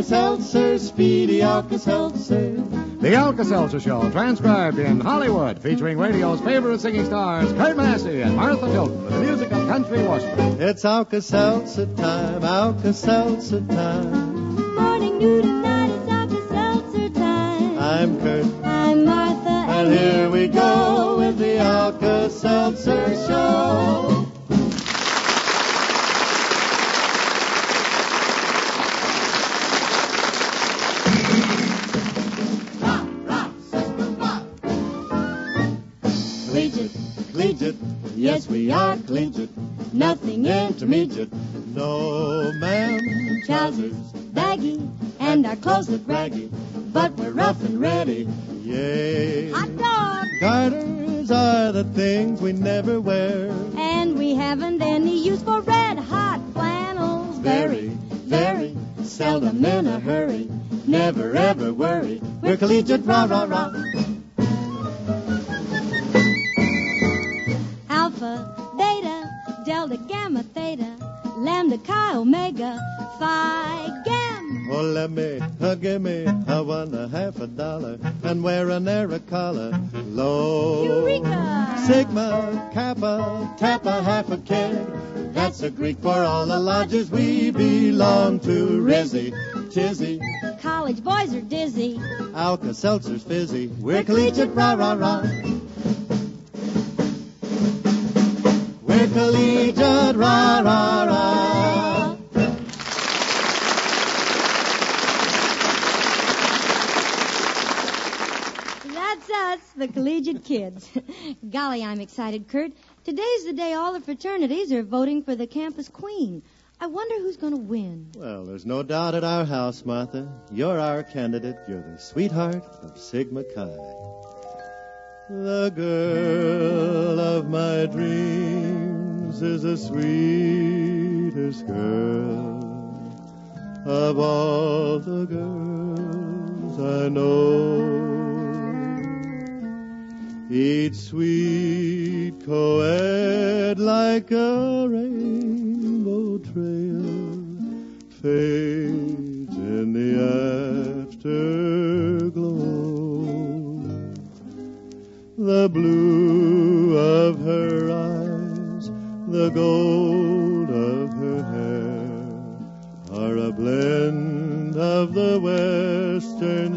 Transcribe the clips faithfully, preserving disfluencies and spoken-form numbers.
Alka-Seltzer, Speedy Alka-Seltzer. The Alka-Seltzer Show, transcribed in Hollywood, featuring radio's favorite singing stars, Kurt Massey and Martha Tilton, with the music of Country Washington. It's Alka-Seltzer time, Alka-Seltzer time. Morning, noon, and night, it's Alka-Seltzer time. I'm Kurt. I'm Martha. And, and here we go with the Alka-Seltzer Show. Collegiate, yes we are collegiate, nothing intermediate. No, ma'am, trousers baggy, and our clothes look raggy, but we're rough and ready, yay. Hot dog! Garters are the things we never wear, and we haven't any use for red hot flannels. Very, very seldom in a hurry, never ever worry, we're collegiate, rah, rah, rah. Alpha, beta, delta, gamma, theta, lambda, chi, omega, phi, gamma. Oh, let me, uh, give me a one, a half a dollar, and wear an era collar. Low, Eureka! Sigma, Kappa, Kappa, half a keg. That's a Greek for all the lodges we belong to. Rizzy, tizzy, College boys are dizzy. Alka-Seltzer's fizzy. We're collegiate, rah, rah, rah. We're collegiate, rah, rah, rah. That's us, the collegiate kids. Golly, I'm excited, Kurt. Today's the day all the fraternities are voting for the campus queen. I wonder who's going to win. Well, there's no doubt at our house, Martha. You're our candidate. You're the sweetheart of Sigma Chi. The girl of my dreams is the sweetest girl of all the girls I know. Each sweet co-ed like a rainbow trail fades in the afterglow. The blue of her eyes, the gold of her hair are a blend of the western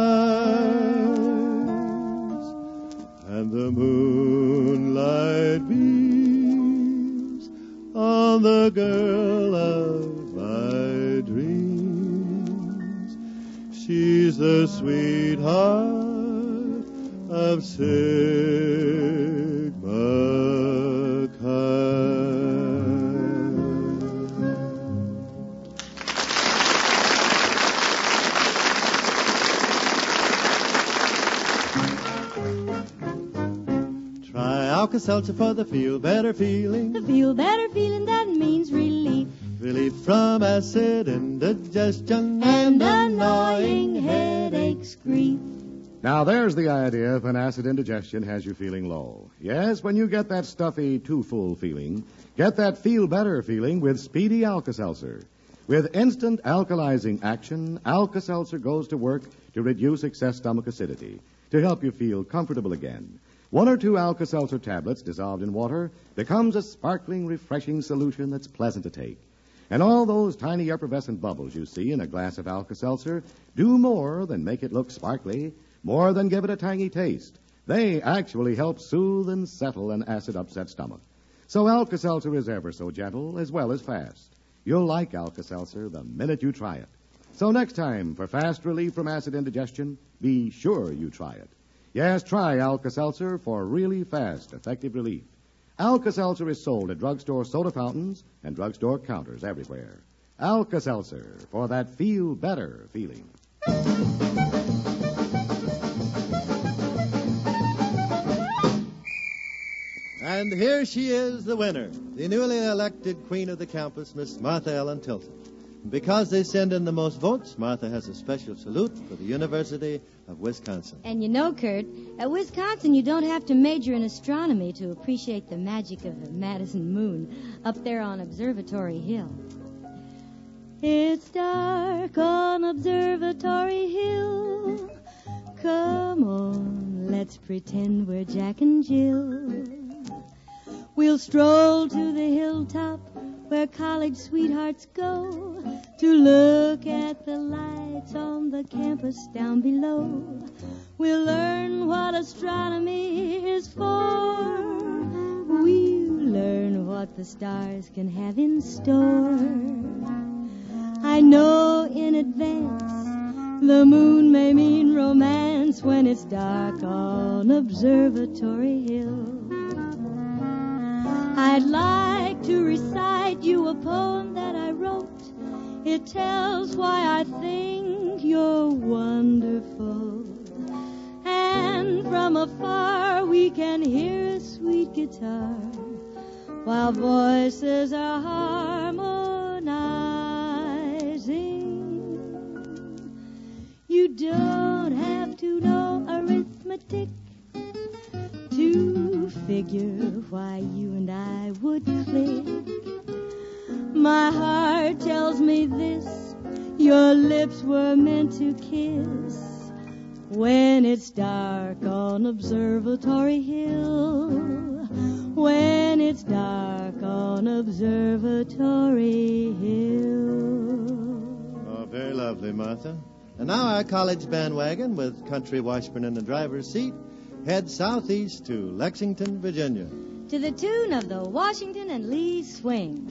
skies, and the moonlight beams on the girl of my dreams. She's the sweetheart of Sigma Chi. Try Alka-Seltzer for the feel better feeling. The feel better feeling, that means relief. Relief from acid indigestion And annoying headaches, grief. Now, there's the idea if an acid indigestion has you feeling low. Yes, when you get that stuffy, too full feeling, get that feel-better feeling with Speedy Alka-Seltzer. With instant alkalizing action, Alka-Seltzer goes to work to reduce excess stomach acidity, to help you feel comfortable again. One or two Alka-Seltzer tablets dissolved in water becomes a sparkling, refreshing solution that's pleasant to take. And all those tiny effervescent bubbles you see in a glass of Alka-Seltzer do more than make it look sparkly, more than give it a tangy taste. They actually help soothe and settle an acid-upset stomach. So Alka-Seltzer is ever so gentle as well as fast. You'll like Alka-Seltzer the minute you try it. So next time, for fast relief from acid indigestion, be sure you try it. Yes, try Alka-Seltzer for really fast, effective relief. Alka-Seltzer is sold at drugstore soda fountains and drugstore counters everywhere. Alka-Seltzer, for that feel-better feeling. And here she is, the winner, the newly elected queen of the campus, Miss Martha Ellen Tilton. Because they send in the most votes, Martha has a special salute for the University of Wisconsin. And you know, Kurt, at Wisconsin you don't have to major in astronomy to appreciate the magic of the Madison Moon up there on Observatory Hill. It's dark on Observatory Hill. Come on, let's pretend we're Jack and Jill. We'll stroll to the hilltop where college sweethearts go to look at the lights on the campus down below. We'll learn what astronomy is for. We'll learn what the stars can have in store. I know in advance the moon may mean romance when it's dark on Observatory Hill. I'd like to recite you a poem that I wrote. It tells why I think you're wonderful. And from afar we can hear a sweet guitar while voices are harmonizing. You don't have to know arithmetic to figure why you and I would click. My heart tells me this: your lips were meant to kiss when it's dark on Observatory Hill. When it's dark on Observatory Hill. Oh, very lovely, Martha. And now our college bandwagon with Country Washburn in the driver's seat heads southeast to Lexington, Virginia, to the tune of the Washington and Lee Swing.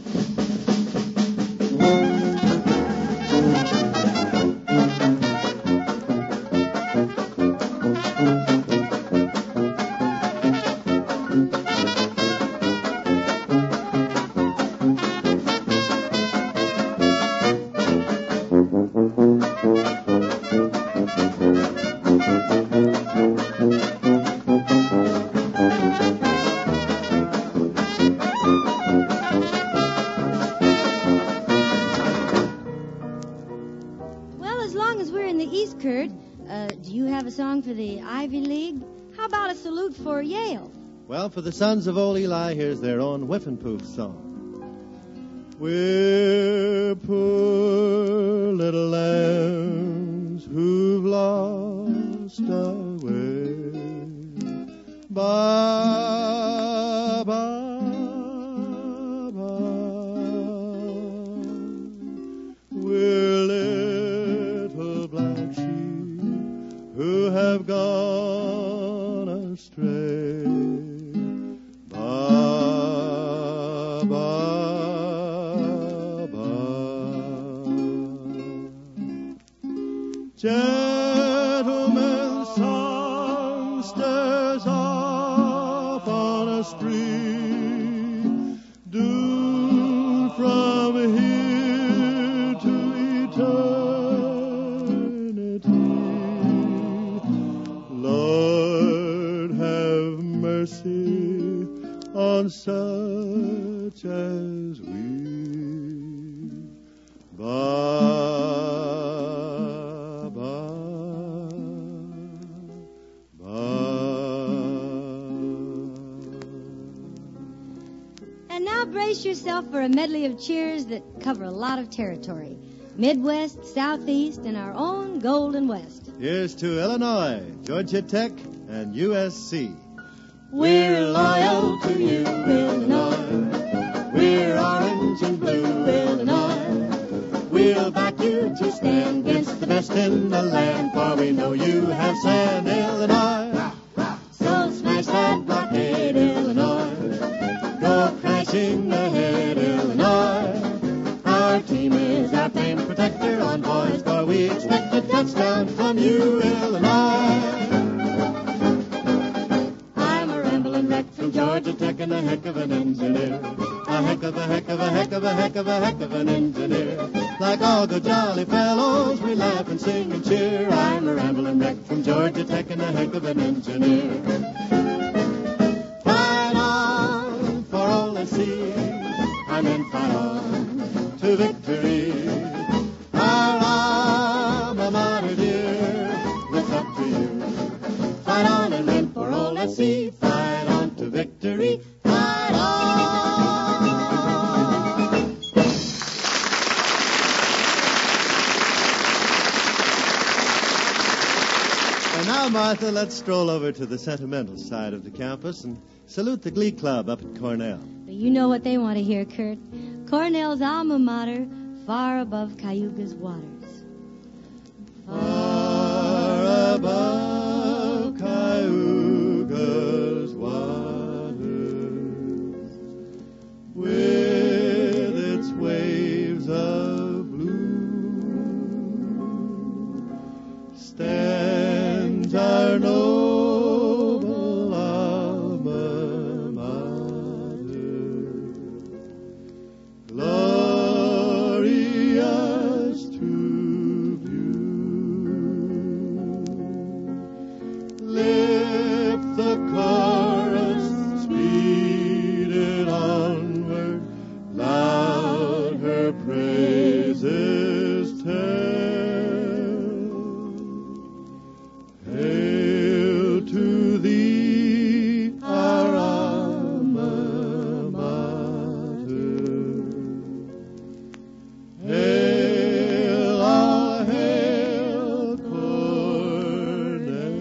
For the Ivy League, how about a salute for Yale? Well, for the sons of old Eli, here's their own Whiffenpoof song. We're poor little lambs who've lost our way. Ba, ba, ba. We're little black sheep who have gone astray. Ba, ba, ba. Gentlemen songsters off on a spree, doomed from here to eternity. Lord, have mercy on such as we. Ba, ba, ba. And now brace yourself for a medley of cheers that cover a lot of territory. Midwest, Southeast, and our own Golden West. Here's to Illinois, Georgia Tech, and U S C. We're loyal to you, Illinois. We're orange and blue, Illinois. We'll back you to stand against the best in the land, for we know you have sand, Illinois. So smash that blockade, Illinois. Go crashing ahead, Illinois. Our team is our fame protector on boys, for we expect a touchdown from you, Illinois. I'm a rambling wreck from Georgia Tech and a heck of an engineer. A heck of a heck of a heck of a heck of a heck of an engineer. Like all good jolly fellows, we laugh and sing and cheer. I'm a rambling wreck from Georgia Tech and a heck of an engineer. Fight on for all I see. I meant fight on to victory. Our alma mater, dear, it's up to you. Fight on and win for all I see. Fight on to victory. Fight on. Martha, let's stroll over to the sentimental side of the campus and salute the Glee Club up at Cornell. You know what they want to hear, Kurt. Cornell's alma mater, far above Cayuga's waters. Far above Cayuga's waters, with its waves of blue, stands our noble alma mater, glorious to view. Lift the chorus, speed it onward, loud her praises tell. Hail to thee, our alma mater. Hail, ah, hail, Cornell.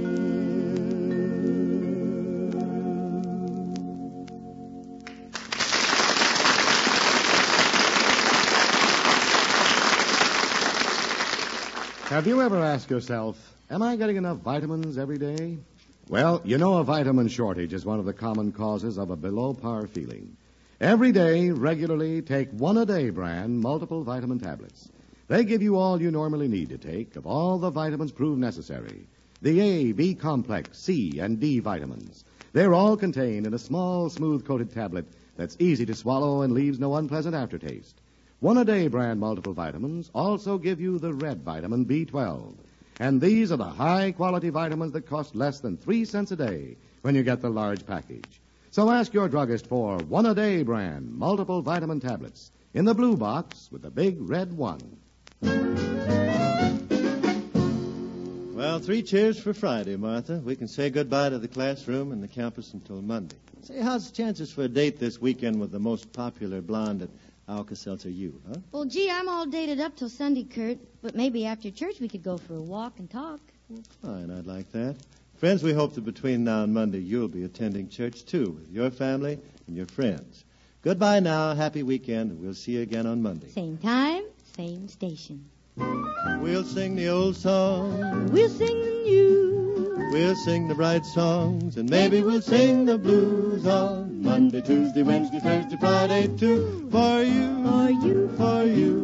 Have you ever asked yourself, am I getting enough vitamins every day? Well, you know a vitamin shortage is one of the common causes of a below-par feeling. Every day, regularly, take one-a-day brand multiple vitamin tablets. They give you all you normally need to take of all the vitamins proved necessary. The A, B complex, C, and D vitamins. They're all contained in a small, smooth-coated tablet that's easy to swallow and leaves no unpleasant aftertaste. One-a-day brand multiple vitamins also give you the red vitamin B twelve. And these are the high-quality vitamins that cost less than three cents a day when you get the large package. So ask your druggist for one-a-day brand multiple vitamin tablets in the blue box with the big red one. Well, three cheers for Friday, Martha. We can say goodbye to the classroom and the campus until Monday. Say, how's the chances for a date this weekend with the most popular blonde at Alka-Seltzer U, huh? Well, gee, I'm all dated up till Sunday, Kurt. But maybe after church we could go for a walk and talk. Fine, I'd like that. Friends, we hope that between now and Monday you'll be attending church, too, with your family and your friends. Goodbye now, happy weekend, and we'll see you again on Monday. Same time, same station. We'll sing the old songs. We'll sing the new. We'll sing the bright songs, and maybe we'll sing the blues on Monday, Tuesday, Wednesday, Thursday, Friday, too. For you, For you. for you.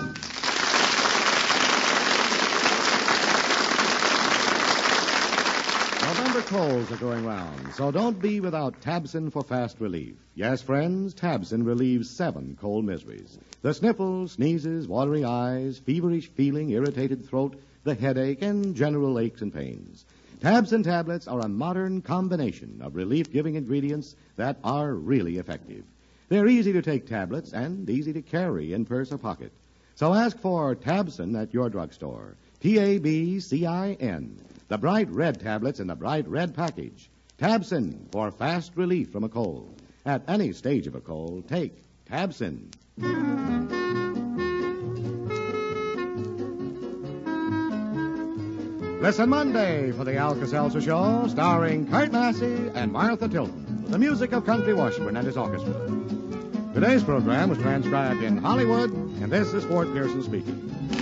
November colds are going round, so don't be without Tabson for fast relief. Yes, friends, Tabson relieves seven cold miseries. The sniffles, sneezes, watery eyes, feverish feeling, irritated throat, the headache, and general aches and pains. Tabson tablets are a modern combination of relief-giving ingredients that are really effective. They're easy to take tablets and easy to carry in purse or pocket. So ask for Tabson at your drugstore. T A B C I N. The bright red tablets in the bright red package. Tabson for fast relief from a cold. At any stage of a cold, take Tabson. Listen Monday for the Alka-Seltzer Show, starring Kurt Massey and Martha Tilton, with the music of Country Washburn and his orchestra. Today's program was transcribed in Hollywood, and this is Fort Pearson speaking.